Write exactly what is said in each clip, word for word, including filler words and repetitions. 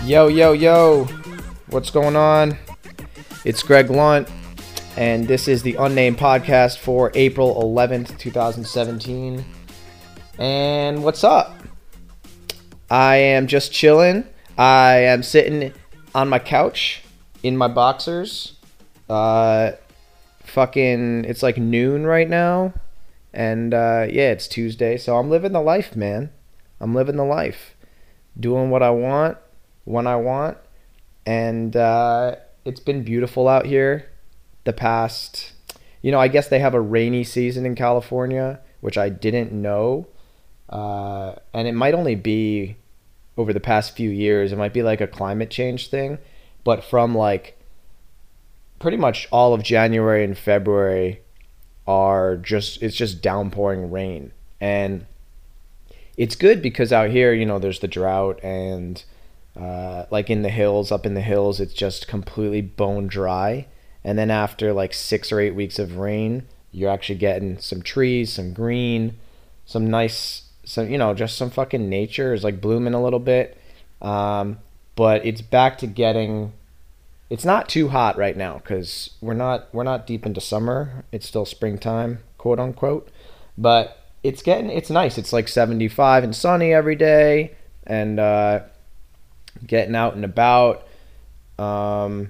Yo, yo, yo, what's going on? It's Greg Lunt, and this is the Unnamed Podcast for April eleventh, twenty seventeen. And what's up? I am just chilling. I am sitting on my couch in my boxers. Uh, fucking, it's like noon right now. And uh, yeah, it's Tuesday, so I'm living the life, man. I'm living the life. Doing what I want, when I want. And uh, it's been beautiful out here the past, you know, I guess they have a rainy season in California, which I didn't know. Uh, and it might only be over the past few years. It might be like a climate change thing. But from like pretty much all of January and February are just, it's just downpouring rain. And it's good because out here, you know, there's the drought and uh, like in the hills, up in the hills, it's just completely bone dry. And then after like six or eight weeks of rain, you're actually getting some trees, some green, some nice, some, you know, just some fucking nature is like blooming a little bit. Um, but it's back to getting, it's not too hot right now because we're not, we're not deep into summer. It's still springtime, quote unquote. But it's getting, it's nice. It's like seventy-five and sunny every day, and uh, getting out and about. Um,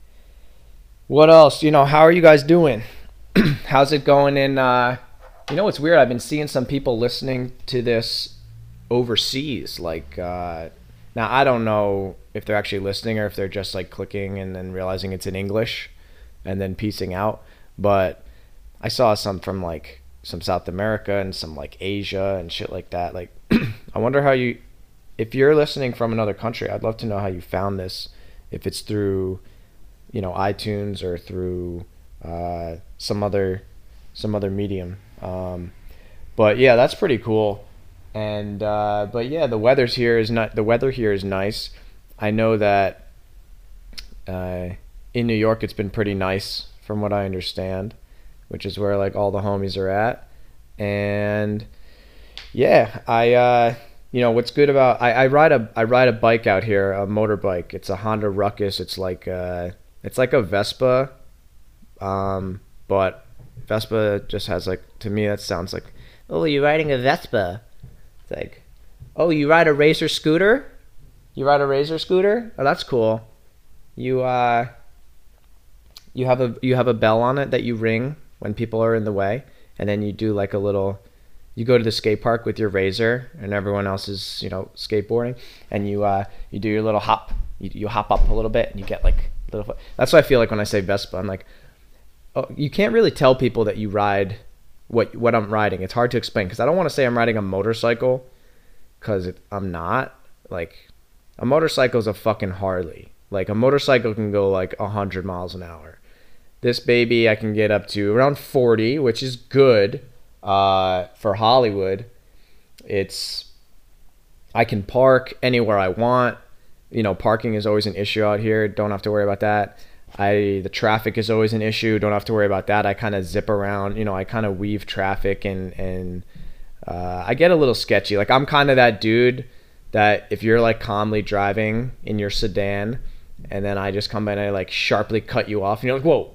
what else? You know, how are you guys doing? How's it going in, uh, you know, it's weird. I've been seeing some people listening to this overseas. Like, uh, now I don't know if they're actually listening or if they're just like clicking and then realizing it's in English and then piecing out. But I saw some from like some South America and some like Asia and shit like that. Like, I wonder how you, if you're listening from another country, I'd love to know how you found this. If it's through, you know, iTunes or through uh, some other, some other medium. Um, but yeah, that's pretty cool. And uh, but yeah, the weather's here is not the weather here is nice. I know that uh, in New York it's been pretty nice from what I understand, which is where like all the homies are at. And yeah, I uh, you know what's good about I, I ride a I ride a bike out here, a motorbike. It's a Honda Ruckus. It's like uh, it's like a Vespa, um, but Vespa just has like, to me that sounds like, oh, you're riding a Vespa. It's like, oh, you ride a Razor scooter? You ride a Razor scooter? Oh, that's cool. You uh, you have a you have a bell on it that you ring when people are in the way, and then you do like a little, you go to the skate park with your Razor and everyone else is, you know, skateboarding, and you uh, you do your little hop. You, you hop up a little bit and you get like a little. That's what I feel like when I say Vespa. I'm like, oh, you can't really tell people that you ride what what I'm riding. It's hard to explain because I don't want to say I'm riding a motorcycle because I'm not. Like, a motorcycle is a fucking Harley. Like, a motorcycle can go like one hundred miles an hour. This baby I can get up to around forty, which is good uh, for Hollywood. It's, I can park anywhere I want. You know, parking is always an issue out here. Don't have to worry about that. I the traffic is always an issue. Don't have to worry about that. I kind of zip around. You know, I kind of weave traffic and and uh, I get a little sketchy. Like, I'm kind of that dude that if you're like calmly driving in your sedan and then I just come in and I like sharply cut you off and you're like, whoa.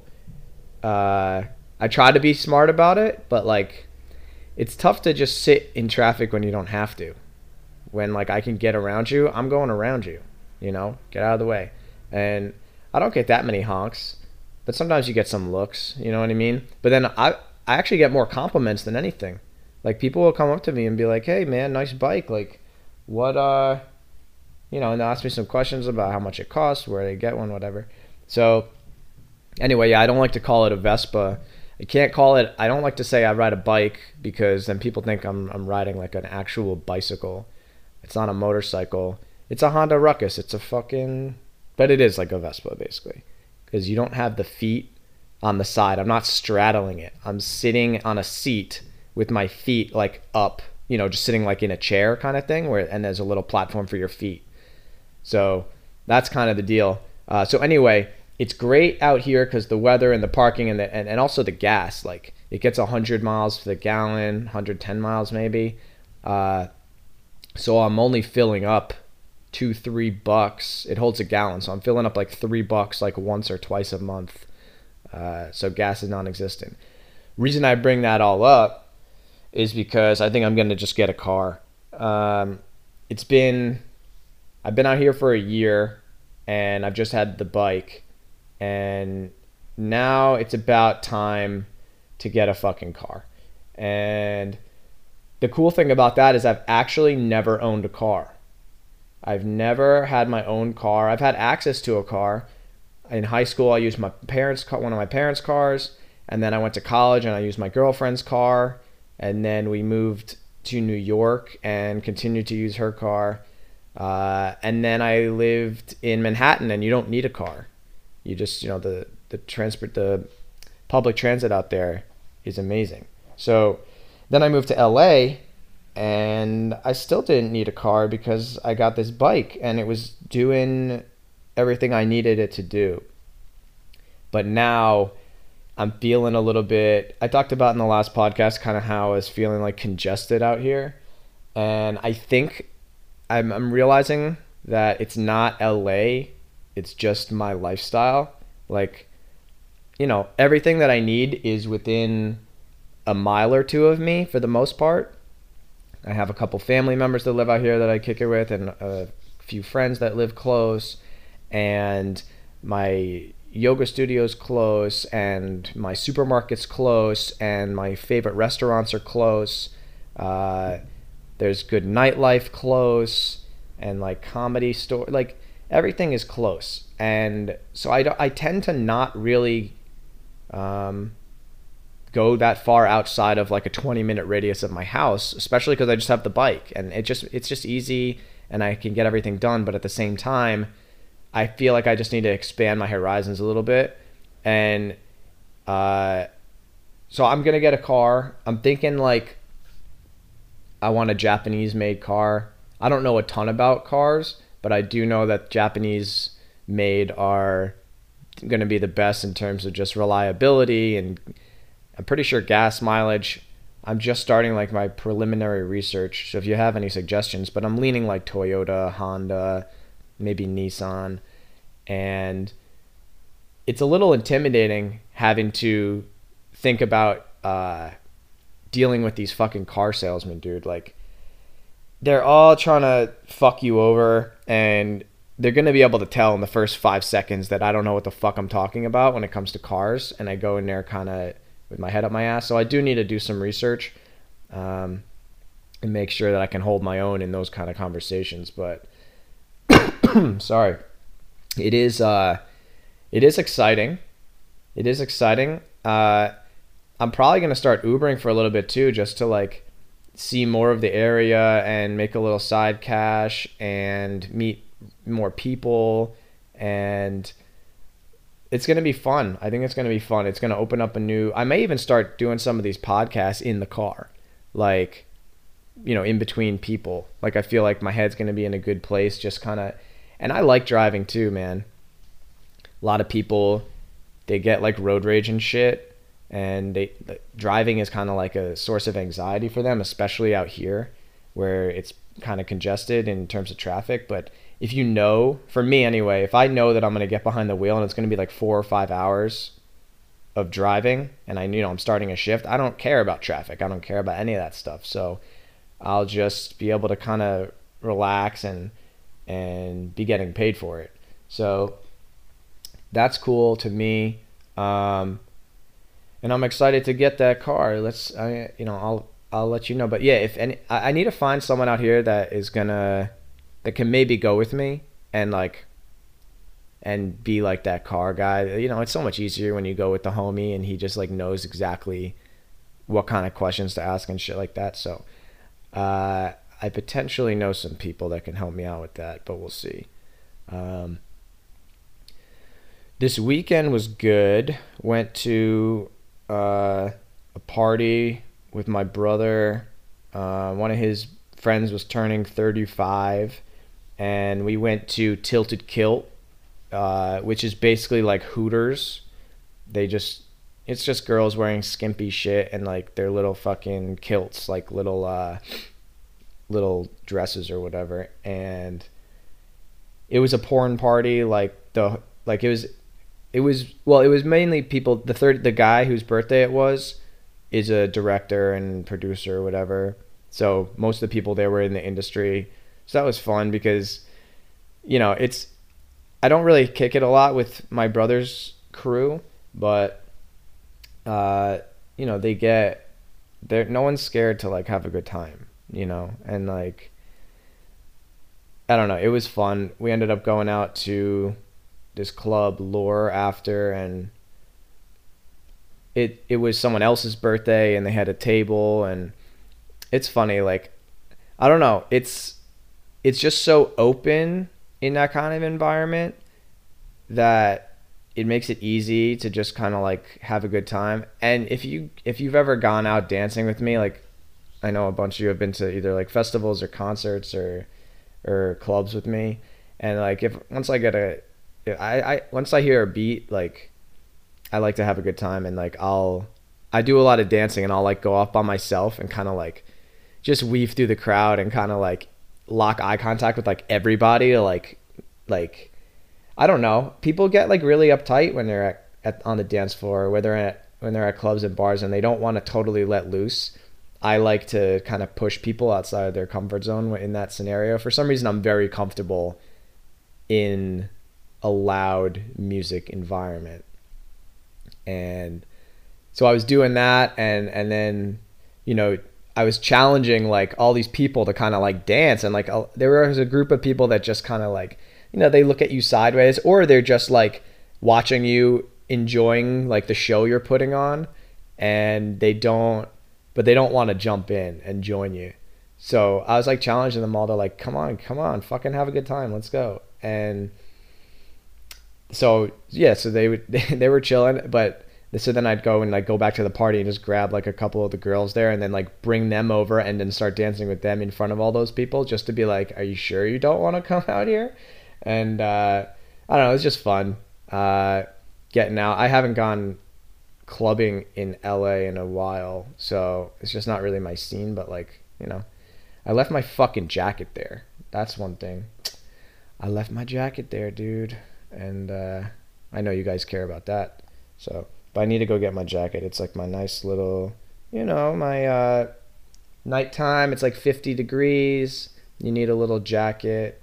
Uh, I try to be smart about it, but like it's tough to just sit in traffic when you don't have to. When like I can get around you, I'm going around you. You know, get out of the way. And I don't get that many honks, but sometimes you get some looks, you know what I mean? But then I I actually get more compliments than anything. Like, people will come up to me and be like, hey man, nice bike. Like, what, uh, you know, and they'll ask me some questions about how much it costs, where they get one, whatever. So anyway, yeah, I don't like to call it a Vespa. I can't call it, I don't like to say I ride a bike because then people think I'm I'm riding like an actual bicycle. It's not a motorcycle. It's a Honda Ruckus. It's a fucking... But it is like a Vespa, basically, because you don't have the feet on the side. I'm not straddling it. I'm sitting on a seat with my feet like up, you know, just sitting like in a chair kind of thing, where and there's a little platform for your feet. So that's kind of the deal. Uh, so anyway, it's great out here because the weather and the parking and the and, and also the gas. Like, it gets one hundred miles to the gallon, one hundred ten miles maybe. Uh, so I'm only filling up two, three bucks. It holds a gallon, so I'm filling up like three bucks like once or twice a month. Uh, so gas is non-existent. Reason I bring that all up is because I think I'm going to just get a car. Um, it's been, I've been out here for a year, and I've just had the bike, and now it's about time to get a fucking car. And the cool thing about that is I've actually never owned a car. I've never had my own car. I've had access to a car. In high school, I used my parents' car, one of my parents' cars, and then I went to college and I used my girlfriend's car, and then we moved to New York and continued to use her car. Uh, and then I lived in Manhattan, and you don't need a car. You just, you know, the the transport, the public transit out there is amazing. So then I moved to L A, and I still didn't need a car because I got this bike, and it was doing everything I needed it to do. But now I'm feeling a little bit, I talked about in the last podcast kind of how I was feeling like congested out here. And I think I'm, I'm realizing that it's not L A, it's just my lifestyle. Like, you know, everything that I need is within a mile or two of me for the most part. I have a couple family members that live out here that I kick it with, and a few friends that live close, and my yoga studio's close, and my supermarket's close, and my favorite restaurants are close. Uh, there's good nightlife close, and like comedy store, like everything is close. And so I, I tend to not really um, go that far outside of like a twenty minute radius of my house, especially because I just have the bike, and it just it's just easy, and I can get everything done. But at the same time, I feel like I just need to expand my horizons a little bit. And uh, so I'm gonna get a car. I'm thinking like I want a Japanese made car. I don't know a ton about cars, but I do know that Japanese made are going to be the best in terms of just reliability, and I'm pretty sure gas mileage. I'm just starting like my preliminary research, so if you have any suggestions, but I'm leaning like Toyota, Honda, maybe Nissan. And it's a little intimidating having to think about uh, dealing with these fucking car salesmen, dude. Like, they're all trying to fuck you over, and they're going to be able to tell in the first five seconds that I don't know what the fuck I'm talking about when it comes to cars, and I go in there kind of with my head up my ass. So I do need to do some research um, and make sure that I can hold my own in those kind of conversations. But sorry, it is uh, it is exciting. It is exciting. Uh, I'm probably going to start Ubering for a little bit too, just to like see more of the area and make a little side cash and meet more people, and it's going to be fun. I think it's going to be fun. It's going to open up a new, I may even start doing some of these podcasts in the car, like, you know, in between people. Like, I feel like my head's going to be in a good place, just kind of, and I like driving too, man. A lot of people, they get like road rage and shit, and they driving is kind of like a source of anxiety for them, especially out here where it's kind of congested in terms of traffic. But if you know, for me anyway, if I know that I'm going to get behind the wheel and it's going to be like four or five hours of driving, and I, you know, I'm starting a shift, I don't care about traffic. I don't care about any of that stuff. So I'll just be able to kind of relax and, and be getting paid for it. So that's cool to me. Um, and I'm excited to get that car. Let's, I, you know, I'll, I'll let you know. But yeah, if any, I, I need to find someone out here that is gonna, that can maybe go with me and like, and be like that car guy. You know, it's so much easier when you go with the homie and he just like knows exactly what kind of questions to ask and shit like that. So, uh, I potentially know some people that can help me out with that, but we'll see. Um, this weekend was good. Went to, uh, a party with my brother. Uh, one of his friends was turning thirty-five, and we went to Tilted Kilt, uh, which is basically like Hooters. They just, it's just girls wearing skimpy shit and like their little fucking kilts, like little, uh, little dresses or whatever. And it was a porn party. Like the like it was it was well, it was mainly people. The third the guy whose birthday it was is a director and producer or whatever. So most of the people there were in the industry. So that was fun because, you know, it's I don't really kick it a lot with my brother's crew, but uh, you know, they get there. No one's scared to like have a good time, you know, and like I don't know. It was fun. We ended up going out to this club, Lore, after, and it it was someone else's birthday, and they had a table, and it's funny. Like I don't know. It's it's just so open in that kind of environment that it makes it easy to just kind of like have a good time. And if you if you've ever gone out dancing with me, like I know a bunch of you have been to either like festivals or concerts or or clubs with me, and like if once I get a I, I once I hear a beat, like I like to have a good time, and like I'll I do a lot of dancing, and I'll like go off by myself and kind of like just weave through the crowd and kind of like lock eye contact with like everybody to like like I don't know. People get like really uptight when they're at, at on the dance floor, whether they're at when they're at clubs and bars, and they don't want to totally let loose. I like to kind of push people outside of their comfort zone in that scenario. For some reason, I'm very comfortable in a loud music environment. And so I was doing that, and and then, you know, I was challenging like all these people to kind of like dance, and like uh, there was a group of people that just kind of like, you know, they look at you sideways, or they're just like watching you enjoying like the show you're putting on, and they don't but they don't want to jump in and join you. So I was like challenging them all to like, come on, come on, fucking have a good time, let's go. And so yeah, so they would they were chilling, but so then I'd go and like go back to the party and just grab like a couple of the girls there, and then like bring them over and then start dancing with them in front of all those people, just to be like, are you sure you don't want to come out here? And uh, I don't know, it was just fun uh, getting out. I haven't gone clubbing in L A in a while, so it's just not really my scene, but like, you know, I left my fucking jacket there. That's one thing. I left my jacket there, dude. And uh, I know you guys care about that. So, but I need to go get my jacket. It's like my nice little, you know, my uh, nighttime. It's like fifty degrees. You need a little jacket.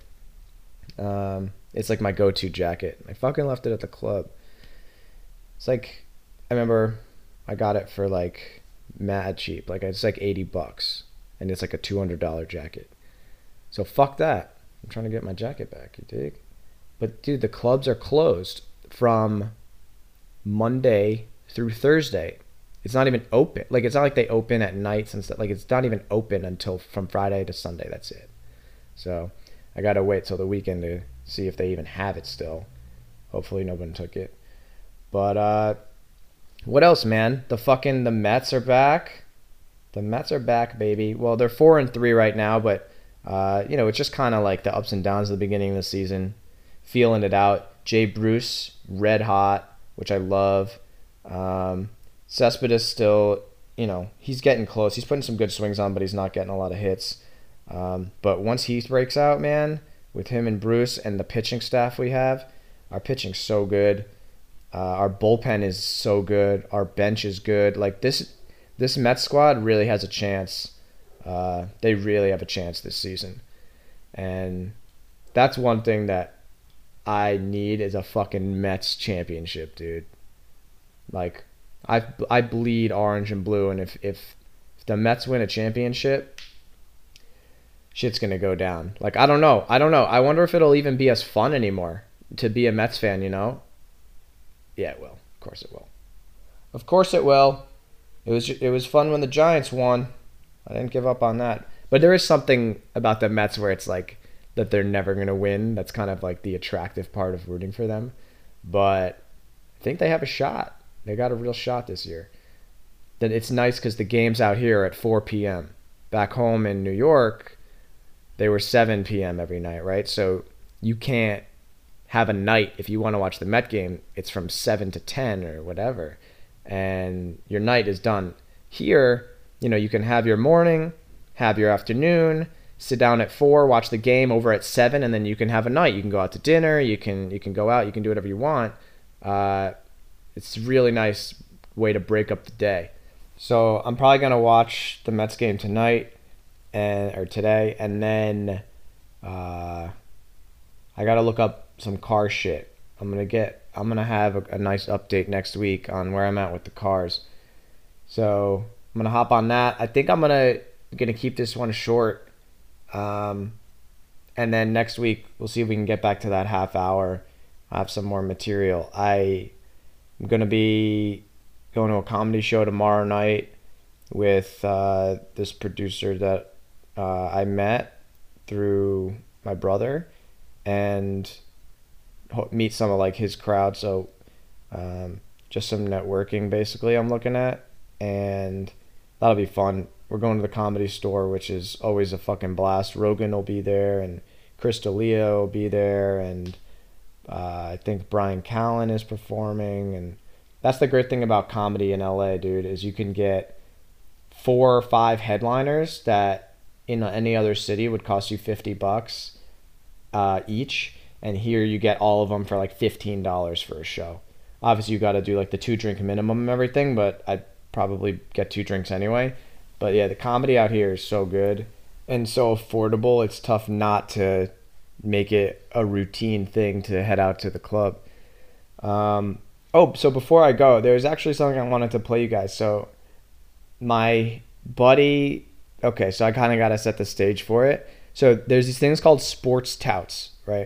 Um, it's like my go-to jacket. I fucking left it at the club. It's like, I remember I got it for like mad cheap. Like it's like eighty bucks, and it's like a two hundred dollars jacket. So fuck that. I'm trying to get my jacket back, you dig? But dude, the clubs are closed from Monday through Thursday. It's not even open. Like it's not like they open at nights and stuff. Like it's not even open until from Friday to Sunday. That's it. So I gotta wait till the weekend to see if they even have it still. Hopefully no one took it. But uh, what else, man? The fucking the Mets are back. The Mets are back, baby. Well, they're four and three right now, but uh, you know, it's just kind of like the ups and downs of the beginning of the season. Feeling it out. Jay Bruce, red hot, which I love. Um, Cespedes still, you know, he's getting close. He's putting some good swings on, but he's not getting a lot of hits. Um, but once he breaks out, man, with him and Bruce and the pitching staff we have, our pitching's so good. Uh, our bullpen is so good. Our bench is good. Like this, this Mets squad really has a chance. Uh, they really have a chance this season, and that's one thing that I need is a fucking Mets championship, dude. Like, I I bleed orange and blue, and if if, if the Mets win a championship, shit's gonna go down. Like, I don't know. I don't know. I wonder if it'll even be as fun anymore to be a Mets fan, you know? Yeah, it will. Of course it will. Of course it will. It was it was fun when the Giants won. I didn't give up on that. But there is something about the Mets where it's like that they're never going to win. That's kind of like the attractive part of rooting for them. But I think they have a shot. They got a real shot this year. Then it's nice because the games out here are at four p.m. Back home in New York, they were seven p.m. every night, right? So you can't have a night. If you want to watch the Met game, it's from seven to ten or whatever. And your night is done. Here, you know, you can have your morning, have your afternoon, sit down at four, watch the game over at seven, and then you can have a night. You can go out to dinner. You can you can go out. You can do whatever you want. Uh, it's a really nice way to break up the day. So I'm probably gonna watch the Mets game tonight, and or today, and then uh, I gotta look up some car shit. I'm gonna get. I'm gonna have a, a nice update next week on where I'm at with the cars. So I'm gonna hop on that. I think I'm gonna gonna keep this one short. Um, and then next week we'll see if we can get back to that half hour. I have some more material. I am gonna be going to a comedy show tomorrow night with uh, this producer that uh, I met through my brother, and meet some of like his crowd. So um, just some networking basically I'm looking at, and that'll be fun. We're going to the Comedy Store, which is always a fucking blast. Rogan will be there, and Chris D'Elia will be there, and uh, I think Brian Callen is performing. And that's the great thing about comedy in L A, dude, is you can get four or five headliners that in any other city would cost you fifty bucks uh, each, and here you get all of them for like fifteen dollars for a show. Obviously, you got to do like the two drink minimum and everything, but I'd probably get two drinks anyway. But yeah, the comedy out here is so good and so affordable. It's tough not to make it a routine thing to head out to the club. Um, oh, so before I go, there's actually something I wanted to play you guys. So my buddy, okay, so I kind of got to set the stage for it. So there's these things called sports touts, right?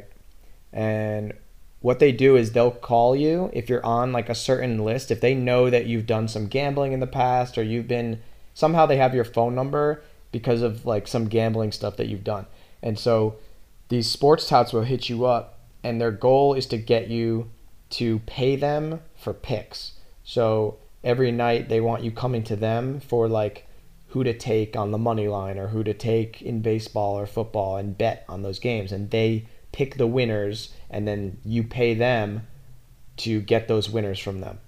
And what they do is they'll call you if you're on like a certain list. If they know that you've done some gambling in the past, or you've been, somehow they have your phone number because of like some gambling stuff that you've done. And so these sports touts will hit you up, and their goal is to get you to pay them for picks. So every night they want you coming to them for like who to take on the money line, or who to take in baseball or football, and bet on those games. And they pick the winners, and then you pay them to get those winners from them,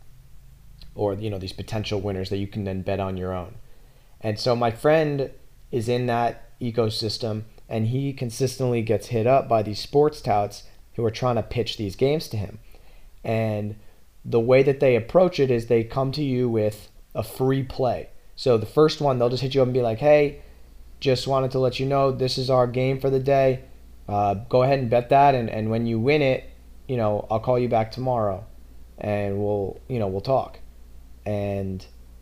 or you know, these potential winners that you can then bet on your own. And so my friend is in that ecosystem, and he consistently gets hit up by these sports touts who are trying to pitch these games to him. And the way that they approach it is they come to you with a free play. So the first one, they'll just hit you up and be like, hey, just wanted to let you know this is our game for the day. Uh, go ahead and bet that, and, and when you win it, you know, I'll call you back tomorrow, and we'll, you know, we'll talk. And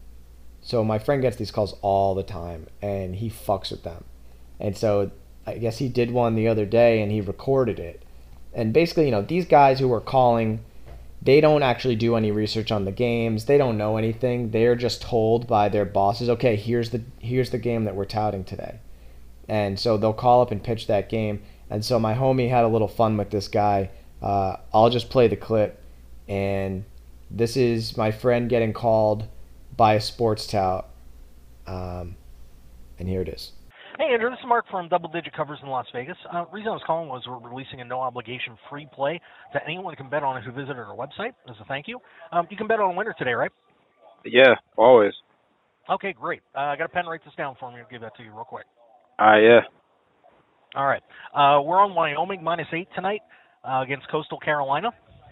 so my friend gets these calls all the time, and he fucks with them. And so I guess he did one the other day, and he recorded it. And basically, you know, these guys who are calling, they don't actually do any research on the games. They don't know anything. They're just told by their bosses, okay, here's the here's the game that we're touting today. And so they'll call up and pitch that game. And so my homie had a little fun with this guy. Uh, I'll just play the clip. And this is my friend getting called by a sports tout. Um, and here it is. Hey, Andrew, this is Mark from Double Digit Covers in Las Vegas. Uh, the reason I was calling was we're releasing a no-obligation free play to anyone who can bet on it who visited our website as a thank you. Um, you can bet on a winner today, right? Yeah, always. Okay, great. Uh, I got a pen. Write this down for me. I'll give that to you real quick. Uh, yeah. All right. Uh, we're on Wyoming minus eight tonight uh, against Coastal Carolina.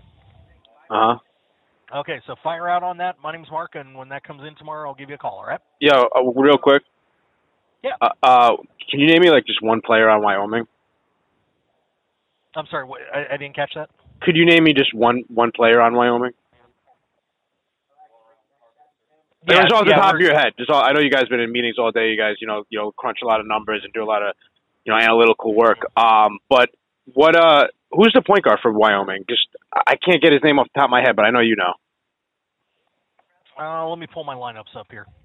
Uh-huh. Okay, so fire out on that. My name's Mark, and when that comes in tomorrow, I'll give you a call, all right? Yeah, uh, real quick. Yeah. Uh, uh, can you name me, like, just one player on Wyoming? I'm sorry, what, I, I didn't catch that. Could you name me just one, one player on Wyoming? Yeah, just off the yeah, top of your head. Just all, I know you guys been in meetings all day. You guys, you know, you know, crunch a lot of numbers and do a lot of, you know, analytical work. Um, but what, uh, who's the point guard for Wyoming? Just, I can't get his name off the top of my head, but I know you know. Uh, let me pull my lineups up here.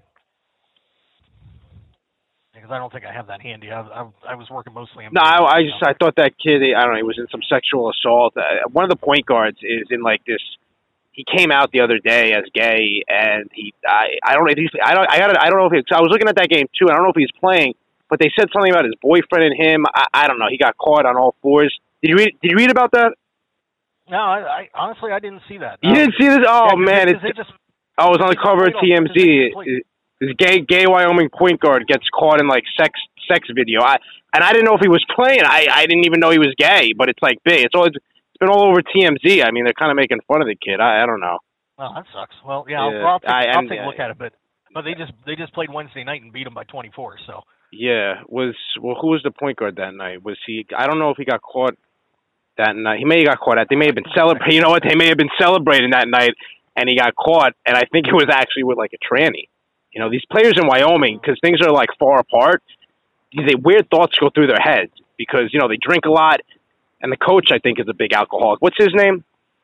Because I don't think I have that handy. I, I, I was working mostly on... No, I, I just, I thought that kid, I don't know, he was in some sexual assault. Uh, one of the point guards is in, like, this... He came out the other day as gay, and he, I, I don't know, I don't, I got, I don't know if he, I was looking at that game too, and I don't know if he's playing, but they said something about his boyfriend and him. I, I don't know. He got caught on all fours. Did you read? Did you read about that? No, I, I honestly I didn't see that. You um, didn't see this? Oh yeah, man, it, it's. it just, I was on the cover of T M Z. This gay, gay Wyoming point guard gets caught in like sex, sex video. I and I didn't know if he was playing. I, I didn't even know he was gay. But it's like big. It's always it's been all over T M Z. I mean, they're kind of making fun of the kid. I, I don't know. Oh, that sucks. Well, yeah, I'll, Yeah, well, I'll take, I- I'll and- take a look at it, but but they just they just played Wednesday night and beat them by twenty-four. So Yeah, was well. Who was the point guard that night? Was he? I don't know if he got caught that night. He may have got caught. At, they may have been celebrating. You know what? They may have been celebrating that night, and he got caught. And I think it was actually with like a tranny. You know, these players in Wyoming, because things are like far apart. These weird thoughts go through their heads because you know they drink a lot, and the coach I think is a big alcoholic. What's his name?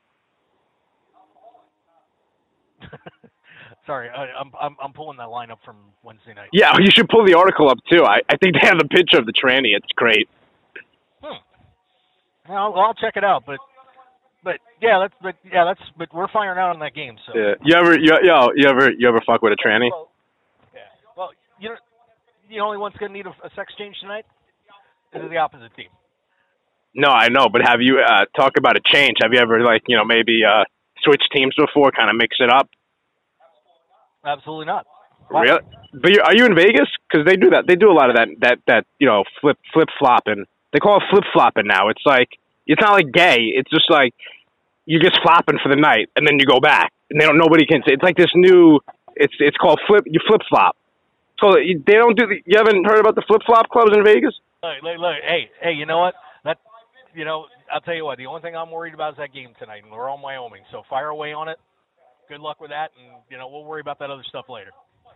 sorry, I, I'm I'm I'm pulling that line up from Wednesday night. Yeah, you should pull the article up too. I, I think they have the picture of the tranny. It's great. Hmm. Well, I'll check it out, but but yeah, that's but yeah, that's but we're firing out on that game. So Yeah. You ever you, yo you ever you ever fuck with a tranny? Well, yeah. Well, you know, the only one's gonna need a, a sex change tonight is the opposite team. No, I know, but have you uh, talk about a change? Have you ever like you know maybe uh, switch teams before, kind of mix it up? Absolutely not. Why? Really? But you, are you in Vegas? Because they do that. They do a lot of that. That that you know flip flip flopping. They call it flip flopping now. It's like it's not like gay. It's just like you're just flopping for the night and then you go back and they don't. Nobody can say. It's like this new. It's it's called flip. You flip flop. So they don't do. The, you haven't heard about the flip flop clubs in Vegas? Look, look, look, hey, hey, you know what? That, you know, I'll tell you what. The only thing I'm worried about is that game tonight, and we're on Wyoming. So fire away on it. Good luck with that, and you know we'll worry about that other stuff later.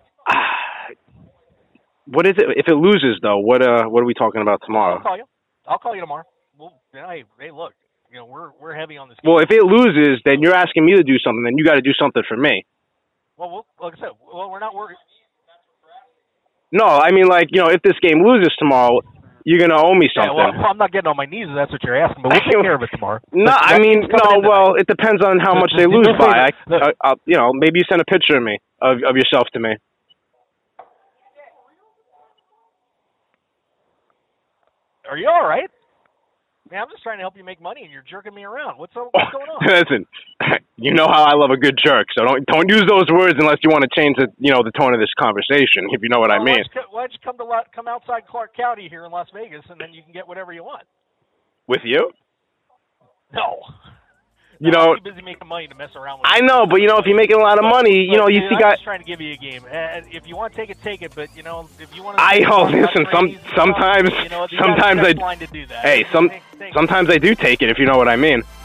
What is it? If it loses, though, what uh, what are we talking about tomorrow? I'll call you. I'll call you tomorrow. Well, you know, hey, hey, look, you know we're we're heavy on this game. Well, if it loses, then you're asking me to do something. Then you got to do something for me. Well, we'll, like I said, well, we're not worried. No, I mean, like, you know, if this game loses tomorrow, you're going to owe me Yeah, something. well, I'm not getting on my knees if that's what you're asking, but we'll take care of it tomorrow. No, But I that mean, game's coming no, in well, tonight. it depends on how The- much the- they the lose good by. thing- I, the- I, I'll, you know, maybe you send a picture of me, of, of yourself to me. Are you all right? Man, I'm just trying to help you make money, and you're jerking me around. What's, what's going on? Listen, you know how I love a good jerk, so don't don't use those words unless you want to change the, you know, the tone of this conversation, if you know what I Well, mean. Why don't, you, co- why don't you come to Lo- come outside Clark County here in Las Vegas, and then you can get whatever you want? With you? No. You No, know, I'm too busy making money to mess around with. I know, but, you know, if you're making a lot of money, you know, you dude, see I'm guys... just trying to give you a game. And if you want to take it, take it. But you know, if you want to, I oh listen. Some sometimes you know, you sometimes got a I sex line to do that. hey some Take- take it. sometimes I do take it if you know what I mean.